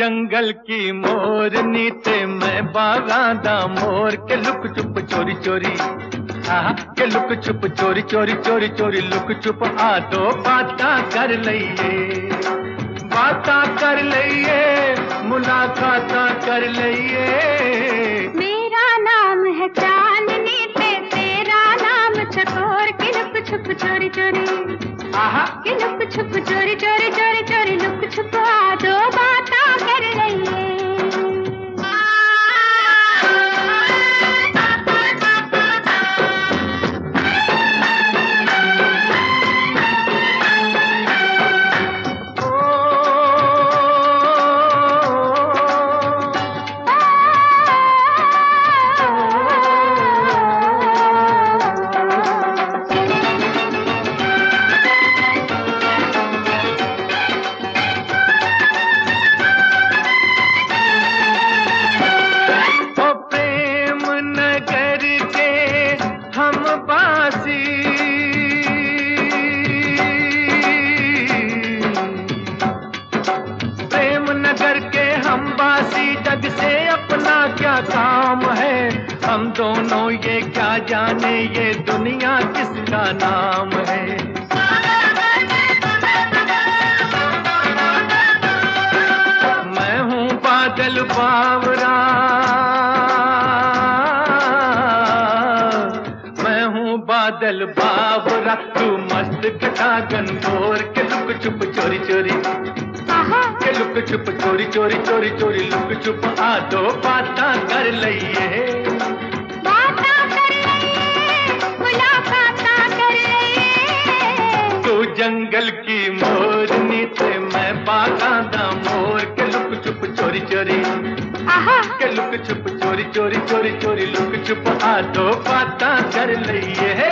जंगल की मोरनी ते मैं बागां दा मोर के लुक चुप चोरी चोरी के लुक चुप चोरी चोरी चोरी चोरी लुक चुप आ दो बातां कर लइए मुलाकातां कर लइए। मेरा नाम है चांदनी ते तेरा नाम चकोर के लुक छुप चोरी चोरी के लुक छुप चोरी चोरी चोरी चोरी लुक छुप आ दो बातां कर लइए। जग से अपना क्या काम है, हम दोनों ये क्या जाने ये दुनिया किसका नाम है। मैं हूँ बादल बावरा, मैं हूँ बादल बावरा, तू मस्त घटागन गोर के लुक चुप चोरी चोरी के लुक चुप चोरी चोरी चोरी चोरी लुक चुप आ दो बातां कर लइए। बातां कर लइए मुलाकातां कर लइए। तू जंगल की मोरनी ते मैं बागां दा मोर के लुक चुप चोरी चोरी के लुक चुप चोरी चोरी चोरी चोरी लुक चुप आ दो बातां कर लइए।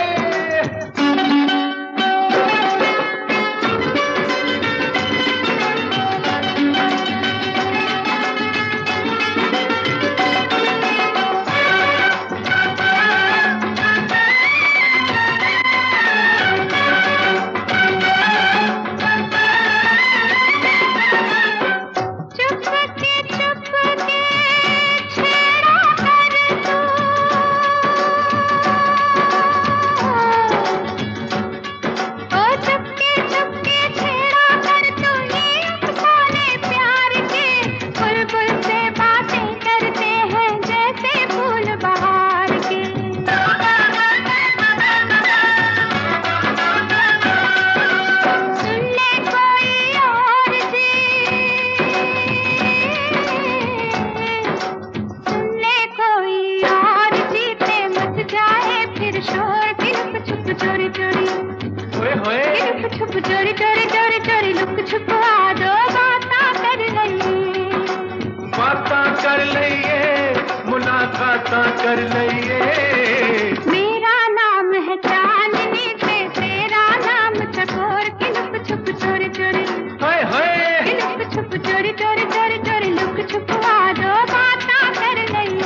छुप चोरी चोरी चोरी चोरी लुक छुप आ दो बातां कर लइए। बातां कर लइए मुलाकातां कर लइए। मेरा नाम है चांदनी ते तेरा नाम चकोर के लुक छुप चोरी चोरी के लुक छुप चोरी चोरी चोरी चोरी लुक छुप आ दो बातां कर लइए।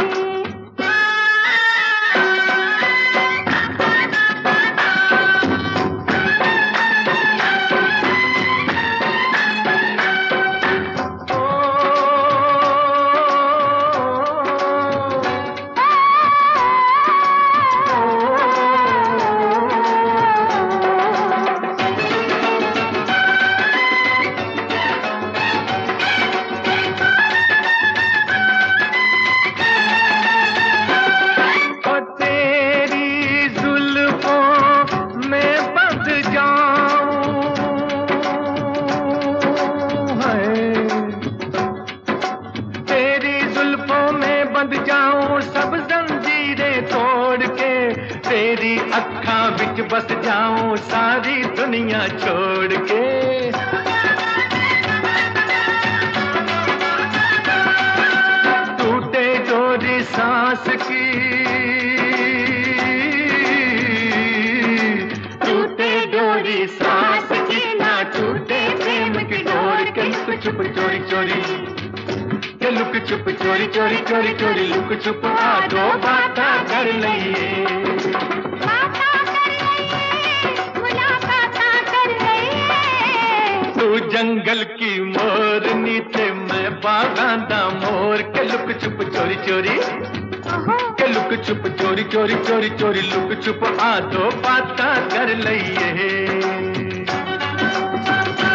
बंद जाऊं सब जंजीरें तोड़ के, तेरी अक्खां विच बस जाऊं सारी दुनिया छोड़ के। टूटे डोरी सांस की, टूटे डोरी सांस की, ना टूटे प्रेम की डोर के लुक छुप चोरी चोरी के लुक छुप चोरी चोरी चोरी चोरी लुक छुप आ दो बातां कर लइए। बातां कर लइए मुलाकातां कर लइए। तू जंगल की मोरनी ते मैं बागां दा मोर के लुक छुप चोरी चोरी के लुक छुप चोरी चोरी चोरी चोरी लुक छुप आ दो बातां कर लईए।